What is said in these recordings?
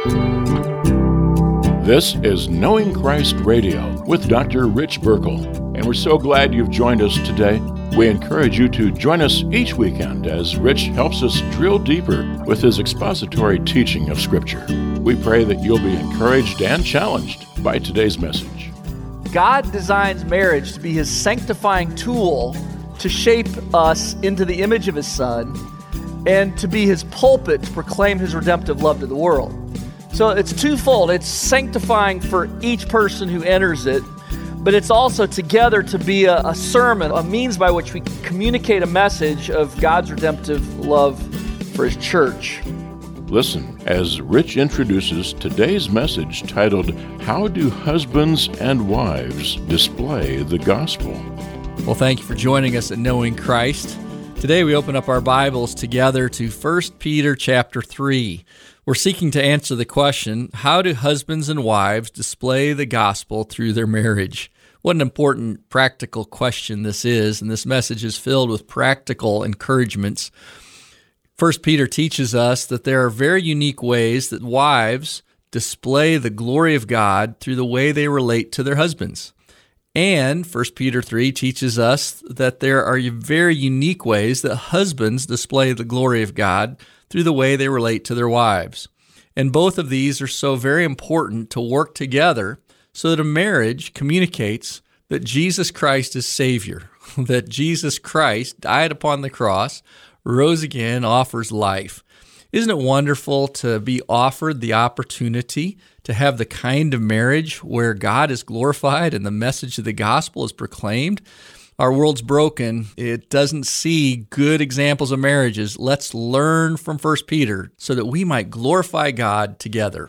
This is Knowing Christ Radio with Dr. Rich Burkle, and we're so glad you've joined us today. We encourage you to join us each weekend as Rich helps us drill deeper with his expository teaching of Scripture. We pray that you'll be encouraged and challenged by today's message. God designs marriage to be His sanctifying tool to shape us into the image of His Son and to be His pulpit to proclaim His redemptive love to the world. So it's twofold. It's sanctifying for each person who enters it, but it's also together to be a sermon, a means by which we communicate a message of God's redemptive love for His church. Listen as Rich introduces today's message titled, How Do Husbands and Wives Display the Gospel? Well, thank you for joining us at Knowing Christ. Today we open up our Bibles together to 1 Peter chapter 3. We're seeking to answer the question, how do husbands and wives display the gospel through their marriage? What an important practical question this is, and this message is filled with practical encouragements. 1 Peter teaches us that there are very unique ways that wives display the glory of God through the way they relate to their husbands. And 1 Peter 3 teaches us that there are very unique ways that husbands display the glory of God through the way they relate to their wives. And both of these are so very important to work together so that a marriage communicates that Jesus Christ is Savior, that Jesus Christ died upon the cross, rose again, offers life. Isn't it wonderful to be offered the opportunity to have the kind of marriage where God is glorified and the message of the gospel is proclaimed? Our world's broken. It doesn't see good examples of marriages. Let's learn from 1 Peter so that we might glorify God together.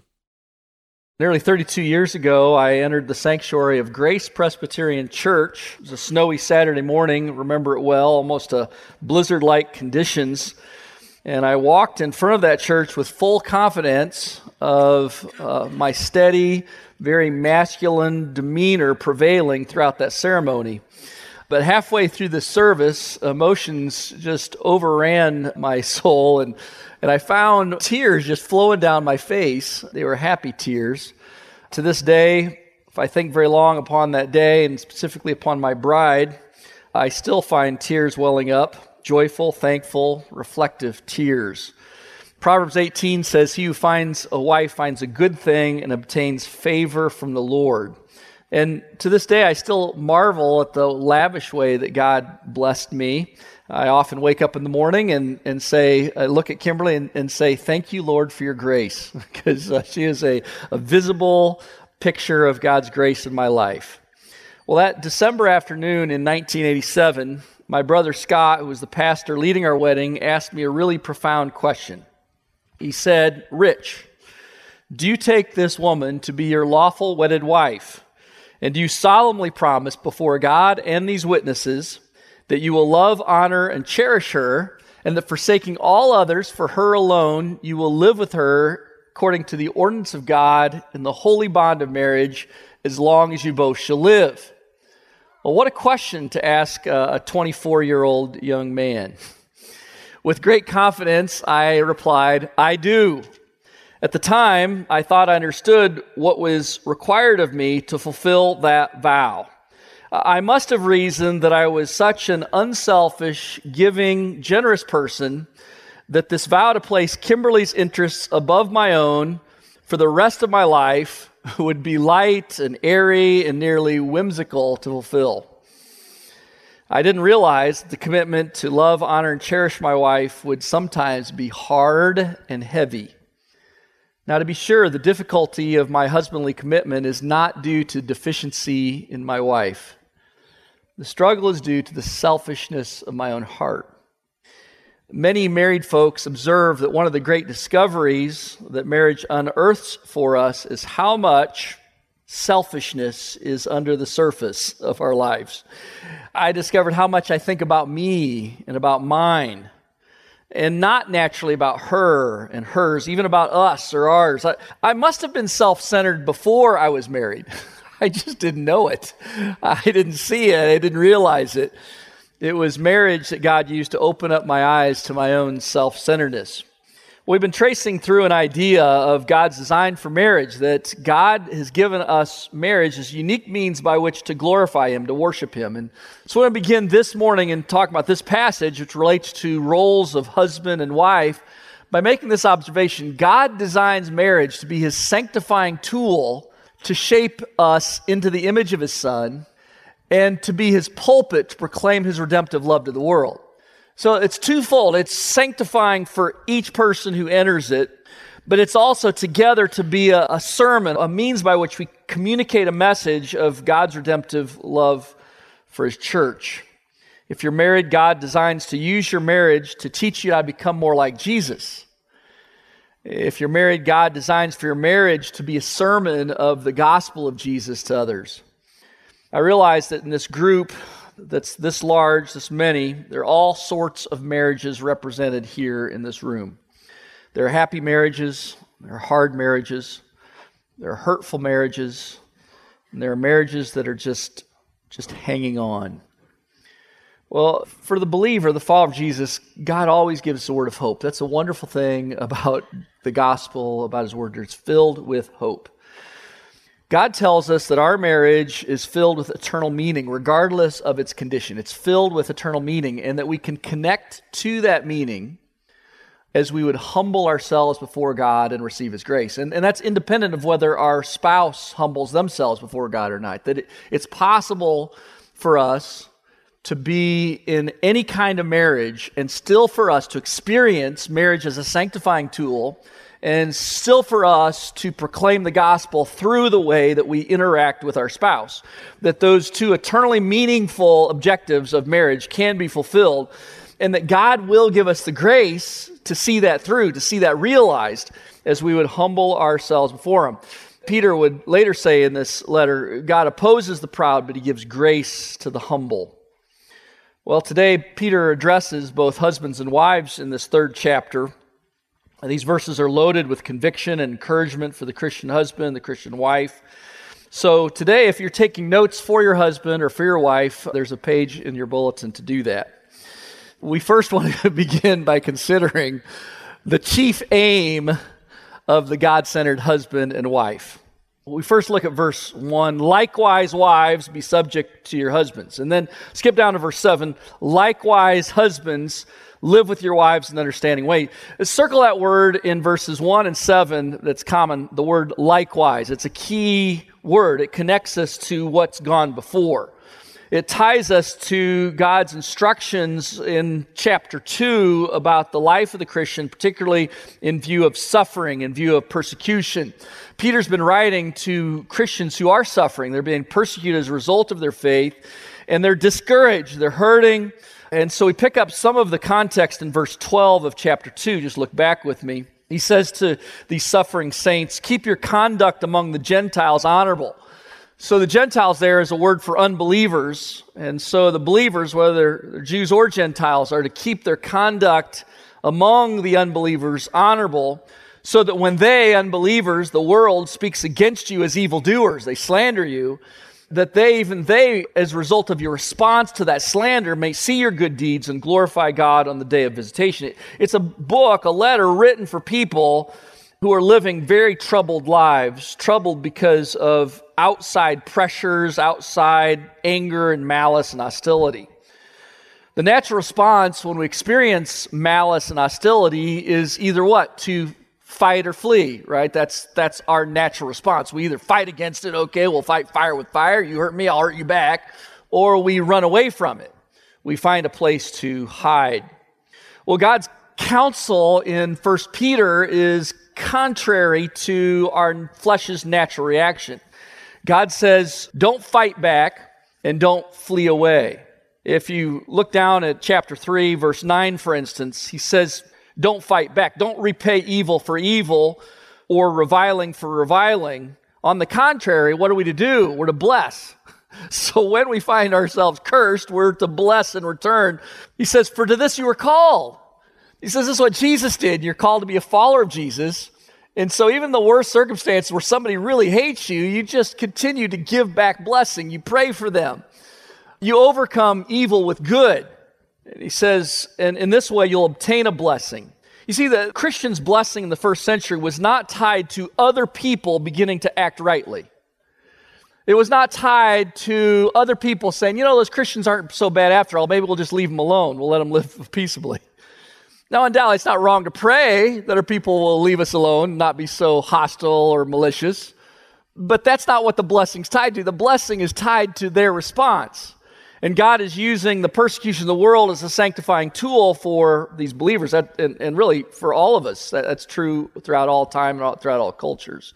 Nearly 32 years ago, I entered the sanctuary of Grace Presbyterian Church. It was a snowy Saturday morning, remember it well, almost a blizzard-like conditions. And I walked in front of that church with full confidence of my steady, very masculine demeanor prevailing throughout that ceremony. But halfway through the service, emotions just overran my soul, and I found tears just flowing down my face. They were happy tears. To this day, if I think very long upon that day, and specifically upon my bride, I still find tears welling up, joyful, thankful, reflective tears. Proverbs 18 says, He who finds a wife finds a good thing and obtains favor from the Lord. And to this day, I still marvel at the lavish way that God blessed me. I often wake up in the morning and say, I look at Kimberly and say, thank you, Lord, for your grace, because she is a visible picture of God's grace in my life. Well, that December afternoon in 1987, my brother Scott, who was the pastor leading our wedding, asked me a really profound question. He said, Rich, do you take this woman to be your lawful wedded wife? And do you solemnly promise before God and these witnesses that you will love, honor, and cherish her, and that forsaking all others for her alone, you will live with her according to the ordinance of God in the holy bond of marriage as long as you both shall live? Well, what a question to ask a 24-year-old young man. With great confidence, I replied, I do. At the time, I thought I understood what was required of me to fulfill that vow. I must have reasoned that I was such an unselfish, giving, generous person that this vow to place Kimberly's interests above my own for the rest of my life would be light and airy and nearly whimsical to fulfill. I didn't realize the commitment to love, honor, and cherish my wife would sometimes be hard and heavy. Now, to be sure, the difficulty of my husbandly commitment is not due to deficiency in my wife. The struggle is due to the selfishness of my own heart. Many married folks observe that one of the great discoveries that marriage unearths for us is how much selfishness is under the surface of our lives. I discovered how much I think about me and about mine, and not naturally about her and hers, even about us or ours. I must have been self-centered before I was married. I just didn't know it. I didn't see it. I didn't realize it. It was marriage that God used to open up my eyes to my own self-centeredness. We've been tracing through an idea of God's design for marriage, that God has given us marriage as unique means by which to glorify Him, to worship Him. And so we're going to begin this morning and talk about this passage, which relates to roles of husband and wife, by making this observation. God designs marriage to be His sanctifying tool to shape us into the image of His Son and to be His pulpit to proclaim His redemptive love to the world. So it's twofold. It's sanctifying for each person who enters it, but it's also together to be a sermon, a means by which we communicate a message of God's redemptive love for His church. If you're married, God designs to use your marriage to teach you how to become more like Jesus. If you're married, God designs for your marriage to be a sermon of the gospel of Jesus to others. I realize that in this group that's this large, this many, there are all sorts of marriages represented here in this room. There are happy marriages, there are hard marriages, there are hurtful marriages, and there are marriages that are just hanging on. Well, for the believer, the follower of Jesus, God always gives us a word of hope. That's a wonderful thing about the gospel, about His word. It's filled with hope. God tells us that our marriage is filled with eternal meaning, regardless of its condition. It's filled with eternal meaning, and that we can connect to that meaning as we would humble ourselves before God and receive His grace. And that's independent of whether our spouse humbles themselves before God or not. That it's possible for us to be in any kind of marriage and still for us to experience marriage as a sanctifying tool, and still for us to proclaim the gospel through the way that we interact with our spouse. That those two eternally meaningful objectives of marriage can be fulfilled, and that God will give us the grace to see that through, to see that realized as we would humble ourselves before Him. Peter would later say in this letter, God opposes the proud, but He gives grace to the humble. Well, today Peter addresses both husbands and wives in this third chapter. These verses are loaded with conviction and encouragement for the Christian husband, the Christian wife. So today, if you're taking notes for your husband or for your wife, there's a page in your bulletin to do that. We first want to begin by considering the chief aim of the God-centered husband and wife. We first look at verse 1, likewise, wives, be subject to your husbands. And then skip down to verse 7, likewise, husbands, live with your wives in an understanding way. Circle that word in verses 1 and 7 that's common, the word likewise. It's a key word. It connects us to what's gone before. It ties us to God's instructions in chapter 2 about the life of the Christian, particularly in view of suffering, in view of persecution. Peter's been writing to Christians who are suffering. They're being persecuted as a result of their faith, and they're discouraged, they're hurting. And so we pick up some of the context in verse 12 of chapter 2. Just look back with me. He says to these suffering saints, keep your conduct among the Gentiles honorable. So the Gentiles there is a word for unbelievers. And so the believers, whether they're Jews or Gentiles, are to keep their conduct among the unbelievers honorable, so that when they, unbelievers, the world, speaks against you as evildoers, they slander you, that they, as a result of your response to that slander, may see your good deeds and glorify God on the day of visitation. It's a book, a letter written for people who are living very troubled lives, troubled because of outside pressures, outside anger and malice and hostility. The natural response when we experience malice and hostility is either what? To fight or flee, right? That's our natural response. We either fight against it, okay, we'll fight fire with fire, you hurt me, I'll hurt you back, or we run away from it. We find a place to hide. Well, God's counsel in 1 Peter is contrary to our flesh's natural reaction. God says, don't fight back and don't flee away. If you look down at chapter 3, verse 9, for instance, he says, don't fight back. Don't repay evil for evil or reviling for reviling. On the contrary, what are we to do? We're to bless. So when we find ourselves cursed, we're to bless in return. He says, for to this you were called. He says, this is what Jesus did. You're called to be a follower of Jesus. And so even the worst circumstances where somebody really hates you, you just continue to give back blessing. You pray for them. You overcome evil with good. And he says, and in this way you'll obtain a blessing. You see, the Christian's blessing in the first century was not tied to other people beginning to act rightly. It was not tied to other people saying, those Christians aren't so bad after all. Maybe we'll just leave them alone. We'll let them live peaceably. Now, undoubtedly, it's not wrong to pray that our people will leave us alone, not be so hostile or malicious. But that's not what the blessing's tied to. The blessing is tied to their response. And God is using the persecution of the world as a sanctifying tool for these believers, and really for all of us. That's true throughout all time and throughout all cultures.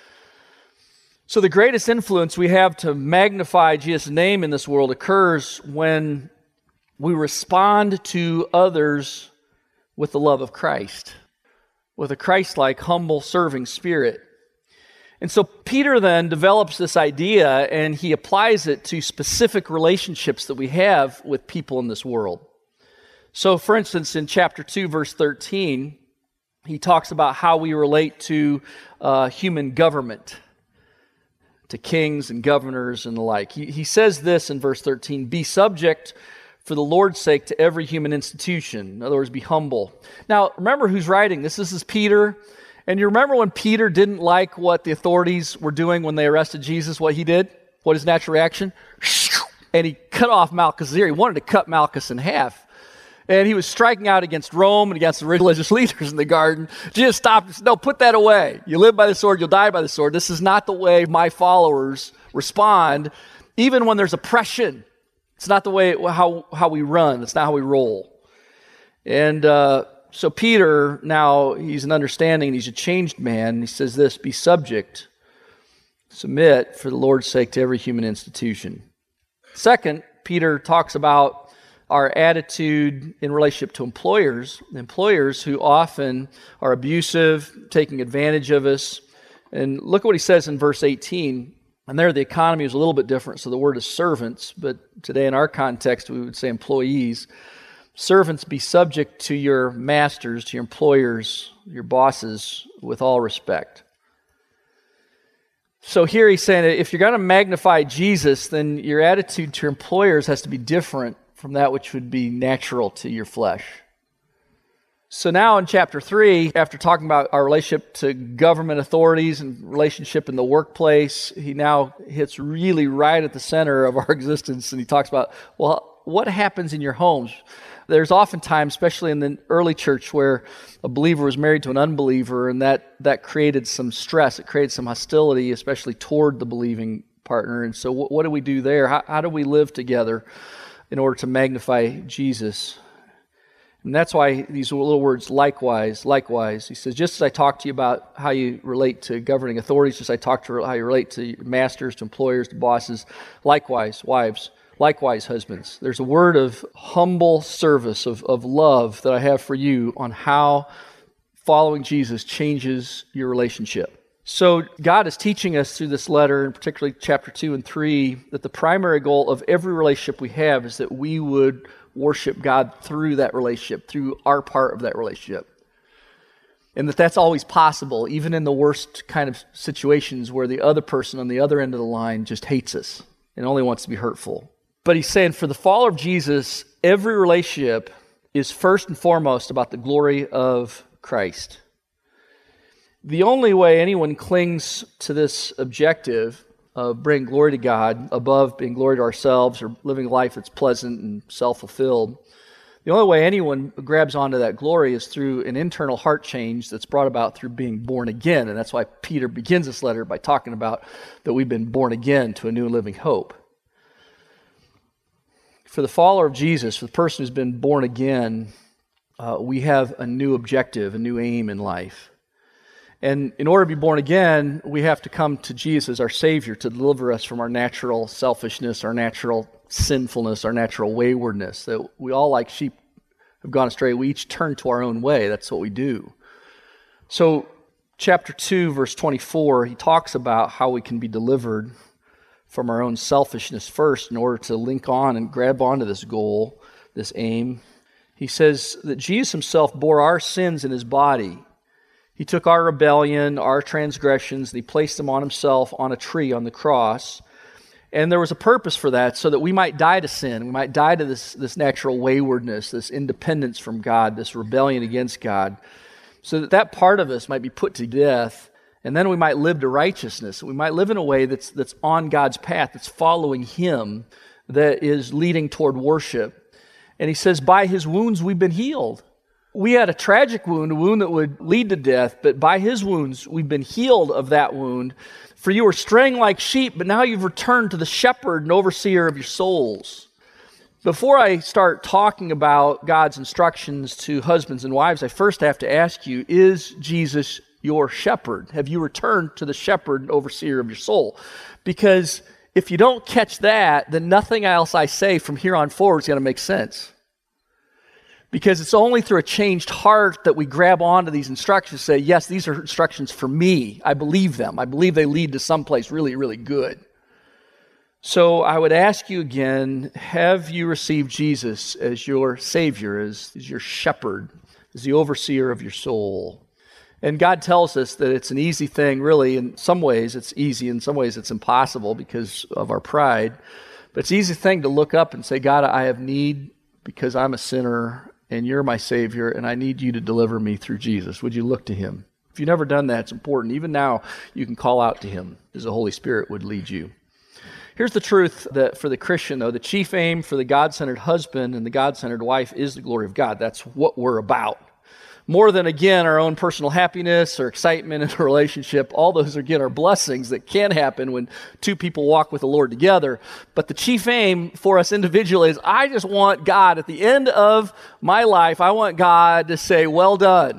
So the greatest influence we have to magnify Jesus' name in this world occurs when we respond to others with the love of Christ, with a Christ-like, humble, serving spirit. And so Peter then develops this idea and he applies it to specific relationships that we have with people in this world. So for instance, in chapter 2, verse 13, he talks about how we relate to human government, to kings and governors and the like. He says this in verse 13, "Be subject for the Lord's sake to every human institution." In other words, be humble. Now, remember who's writing this. This is Peter. And you remember when Peter didn't like what the authorities were doing when they arrested Jesus, what he did? What his natural reaction? And he cut off Malchus' ear. He wanted to cut Malchus in half. And he was striking out against Rome and against the religious leaders in the garden. Jesus stopped and said, "No, put that away. You live by the sword, you'll die by the sword. This is not the way my followers respond, even when there's oppression. It's not the way how we run. It's not how we roll." And so Peter, now he's an understanding, and he's a changed man. He says this, "Be subject, submit for the Lord's sake to every human institution." Second, Peter talks about our attitude in relationship to employers who often are abusive, taking advantage of us. And look at what he says in verse 18. And there the economy is a little bit different, so the word is servants, but today in our context we would say employees. "Servants, be subject to your masters, to your employers, your bosses, with all respect." So here he's saying that if you're going to magnify Jesus, then your attitude to your employers has to be different from that which would be natural to your flesh. So now in chapter 3, after talking about our relationship to government authorities and relationship in the workplace, he now hits really right at the center of our existence, and he talks about, well, what happens in your homes? There's oftentimes, especially in the early church, where a believer was married to an unbeliever, and that created some stress. It created some hostility, especially toward the believing partner. And so what do we do there? How do we live together in order to magnify Jesus? And that's why these little words, likewise. He says, just as I talked to you about how you relate to governing authorities, just as I talked to how you relate to masters, to employers, to bosses, likewise, wives. Likewise, husbands. There's a word of humble service, of love that I have for you on how following Jesus changes your relationship. So God is teaching us through this letter, and particularly chapter 2 and 3, that the primary goal of every relationship we have is that we would worship God through that relationship, through our part of that relationship. And that's always possible, even in the worst kind of situations where the other person on the other end of the line just hates us and only wants to be hurtful. But he's saying for the follower of Jesus, every relationship is first and foremost about the glory of Christ. The only way anyone clings to this objective of bringing glory to God above being glory to ourselves or living a life that's pleasant and self-fulfilled, the only way anyone grabs onto that glory is through an internal heart change that's brought about through being born again. And that's why Peter begins this letter by talking about that we've been born again to a new and living hope. For the follower of Jesus, for the person who's been born again, we have a new objective, a new aim in life. And in order to be born again, we have to come to Jesus as our Savior to deliver us from our natural selfishness, our natural sinfulness, our natural waywardness. That we all, like sheep, have gone astray. We each turn to our own way. That's what we do. So, chapter 2, verse 24, he talks about how we can be delivered from our own selfishness first in order to link on and grab onto this goal, this aim. He says that Jesus himself bore our sins in his body. He took our rebellion, our transgressions, and he placed them on himself on a tree on the cross. And there was a purpose for that, so that we might die to sin. We might die to this natural waywardness, this independence from God, this rebellion against God, so that that part of us might be put to death, and then we might live to righteousness. We might live in a way that's on God's path, that's following Him, that is leading toward worship. And he says, by His wounds we've been healed. We had a tragic wound, a wound that would lead to death, but by His wounds we've been healed of that wound. For you were straying like sheep, but now you've returned to the shepherd and overseer of your souls. Before I start talking about God's instructions to husbands and wives, I first have to ask you, is Jesus your shepherd? Have you returned to the shepherd and overseer of your soul? Because if you don't catch that, then nothing else I say from here on forward is going to make sense. Because it's only through a changed heart that we grab onto these instructions and say, yes, these are instructions for me. I believe them. I believe they lead to someplace really, really good. So I would ask you again, have you received Jesus as your Savior, as your shepherd, as the overseer of your soul? And God tells us that it's an easy thing, really. In some ways it's easy, in some ways it's impossible because of our pride. But it's an easy thing to look up and say, God, I have need because I'm a sinner, and you're my Savior, and I need you to deliver me through Jesus. Would you look to Him? If you've never done that, it's important. Even now, you can call out to Him as the Holy Spirit would lead you. Here's the truth that for the Christian, though, the chief aim for the God-centered husband and the God-centered wife is the glory of God. That's what we're about. More than, again, our own personal happiness or excitement in a relationship. All those, again, are blessings that can happen when two people walk with the Lord together. But the chief aim for us individually is, I just want God, at the end of my life, I want God to say, well done.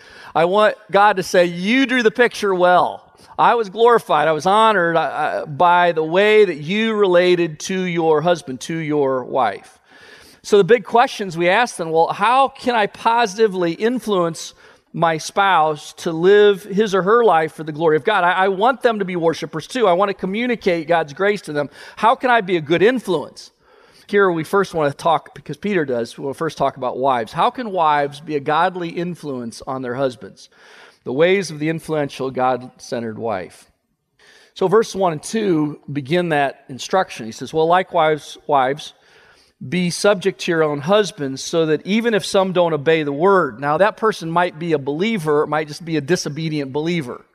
I want God to say, you drew the picture well. I was glorified. I was honored by the way that you related to your husband, to your wife. So the big questions we ask them, well, how can I positively influence my spouse to live his or her life for the glory of God? I want them to be worshipers too. I want to communicate God's grace to them. How can I be a good influence? Here we first want to talk, because Peter does, we'll first talk about wives. How can wives be a godly influence on their husbands? The ways of the influential, God-centered wife. So verse 1 and 2 begin that instruction. He says, well, likewise, wives, be subject to your own husbands, so that even if some don't obey the word. Now, that person might be a believer, it might just be a disobedient believer.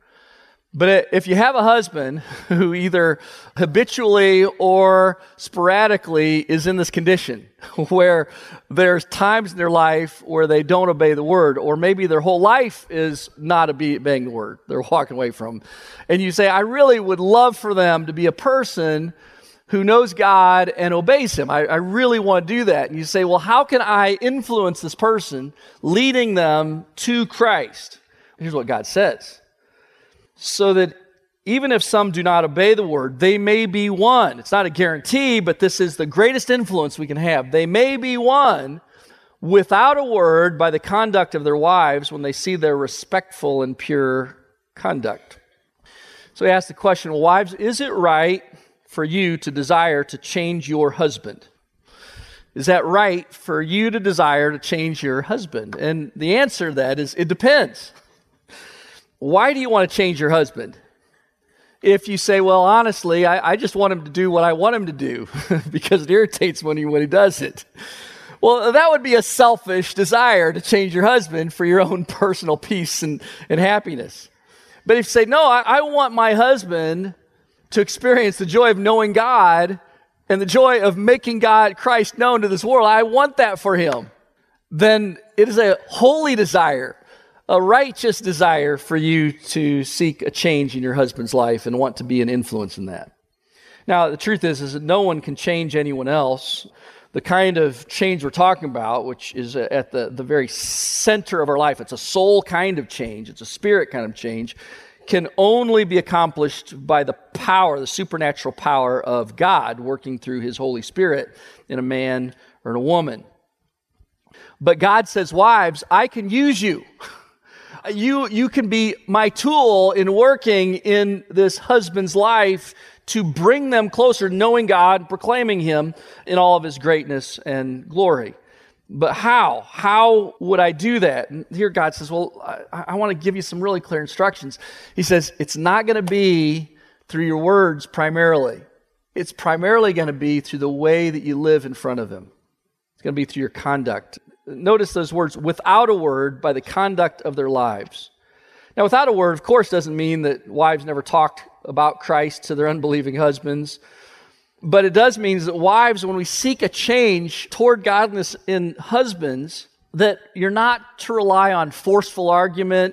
But if you have a husband who either habitually or sporadically is in this condition, where there's times in their life where they don't obey the word, or maybe their whole life is not obeying the word, they're walking away from, and you say, I really would love for them to be a person who knows God and obeys Him. I really want to do that. And you say, well, how can I influence this person, leading them to Christ? Here's what God says. So that even if some do not obey the word, they may be won. It's not a guarantee, but this is the greatest influence we can have. They may be won without a word by the conduct of their wives when they see their respectful and pure conduct. So we ask the question, well, wives, is it right for you to desire to change your husband? Is that right for you to desire to change your husband? And the answer to that is, it depends. Why do you want to change your husband? If you say, well, honestly, I just want him to do what I want him to do because it irritates me when he does it. Well, that would be a selfish desire to change your husband for your own personal peace and happiness. But if you say, no, I want my husband to experience the joy of knowing God and the joy of making God, Christ, known to this world, I want that for him, then it is a holy desire, a righteous desire for you to seek a change in your husband's life and want to be an influence in that. Now, the truth is that no one can change anyone else. The kind of change we're talking about, which is at the very center of our life, it's a soul kind of change, it's a spirit kind of change, can only be accomplished by the power, the supernatural power of God working through His Holy Spirit in a man or in a woman. But God says, wives, I can use you. You can be my tool in working in this husband's life to bring them closer to knowing God, proclaiming Him in all of His greatness and glory. But how? How would I do that? And here God says, well, I want to give you some really clear instructions. He says, it's not going to be through your words primarily. It's primarily going to be through the way that you live in front of him. It's going to be through your conduct. Notice those words, without a word, by the conduct of their lives. Now, without a word, of course, doesn't mean that wives never talked about Christ to their unbelieving husbands. But it does mean that wives, when we seek a change toward godliness in husbands, that you're not to rely on forceful argument,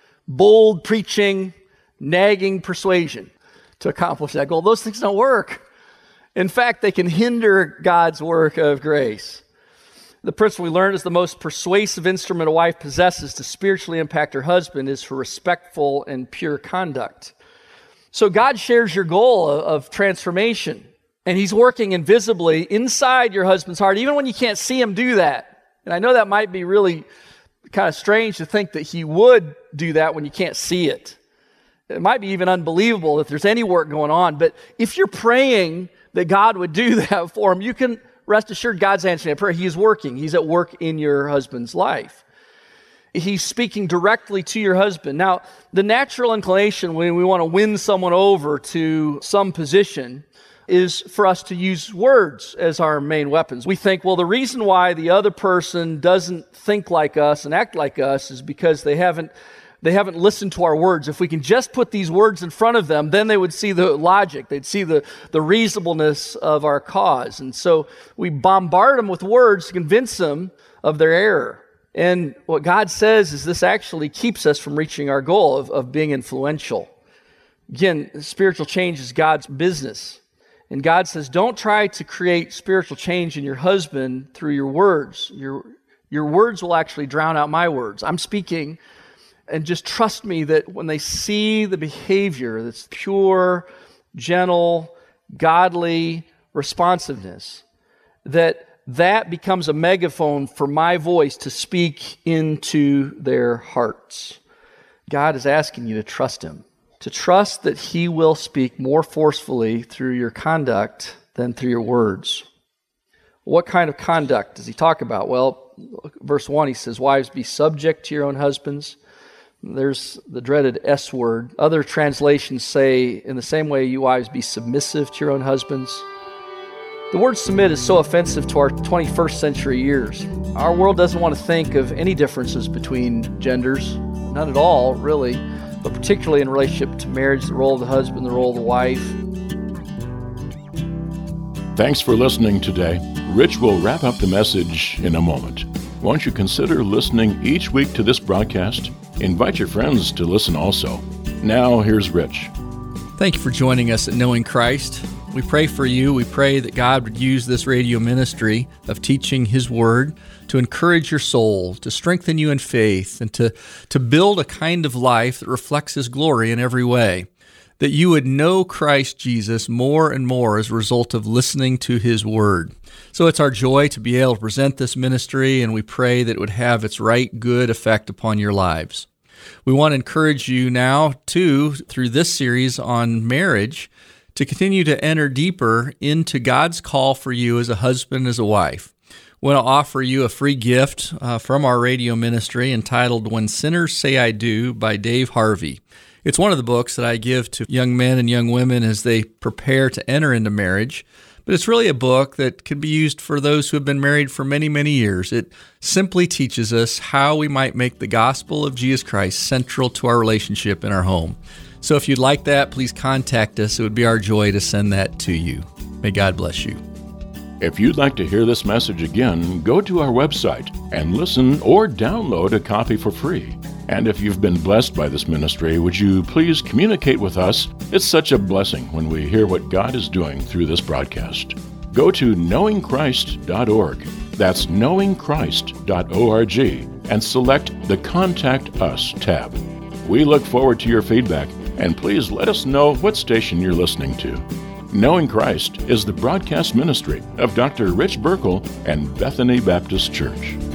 bold preaching, nagging persuasion to accomplish that goal. Those things don't work. In fact, they can hinder God's work of grace. The principle we learned is the most persuasive instrument a wife possesses to spiritually impact her husband is her respectful and pure conduct. So God shares your goal of transformation, and he's working invisibly inside your husband's heart, even when you can't see him do that. And I know that might be really kind of strange to think that he would do that when you can't see it. It might be even unbelievable if there's any work going on, but if you're praying that God would do that for him, you can rest assured God's answering that prayer. He is working. He's at work in your husband's life. He's speaking directly to your husband. Now, the natural inclination when we want to win someone over to some position is for us to use words as our main weapons. We think, well, the reason why the other person doesn't think like us and act like us is because they haven't listened to our words. If we can just put these words in front of them, then they would see the logic. They'd see the reasonableness of our cause. And so we bombard them with words to convince them of their error. And what God says is this actually keeps us from reaching our goal of being influential. Again, spiritual change is God's business. And God says, don't try to create spiritual change in your husband through your words. Your words will actually drown out my words. I'm speaking, and just trust me that when they see the behavior that's pure, gentle, godly responsiveness, that becomes a megaphone for my voice to speak into their hearts. God is asking you to trust him, to trust that he will speak more forcefully through your conduct than through your words. What kind of conduct does he talk about? Well, verse 1, he says, wives, be subject to your own husbands. There's the dreaded S word. Other translations say, in the same way, you wives, be submissive to your own husbands. The word submit is so offensive to our 21st century ears. Our world doesn't want to think of any differences between genders. None at all, really. But particularly in relationship to marriage, the role of the husband, the role of the wife. Thanks for listening today. Rich will wrap up the message in a moment. Won't you consider listening each week to this broadcast? Invite your friends to listen also. Now, here's Rich. Thank you for joining us at Knowing Christ. We pray for you. We pray that God would use this radio ministry of teaching his word to encourage your soul, to strengthen you in faith, and to build a kind of life that reflects his glory in every way. That you would know Christ Jesus more and more as a result of listening to his word. So it's our joy to be able to present this ministry, and we pray that it would have its right good effect upon your lives. We want to encourage you now, too, through this series on marriage, to continue to enter deeper into God's call for you as a husband, as a wife. We want to offer you a free gift from our radio ministry entitled When Sinners Say I Do by Dave Harvey. It's one of the books that I give to young men and young women as they prepare to enter into marriage. But it's really a book that can be used for those who have been married for many, many years. It simply teaches us how we might make the gospel of Jesus Christ central to our relationship in our home. So if you'd like that, please contact us. It would be our joy to send that to you. May God bless you. If you'd like to hear this message again, go to our website and listen or download a copy for free. And if you've been blessed by this ministry, would you please communicate with us? It's such a blessing when we hear what God is doing through this broadcast. Go to knowingchrist.org. That's knowingchrist.org and select the Contact Us tab. We look forward to your feedback, and please let us know what station you're listening to. Knowing Christ is the broadcast ministry of Dr. Rich Burkle and Bethany Baptist Church.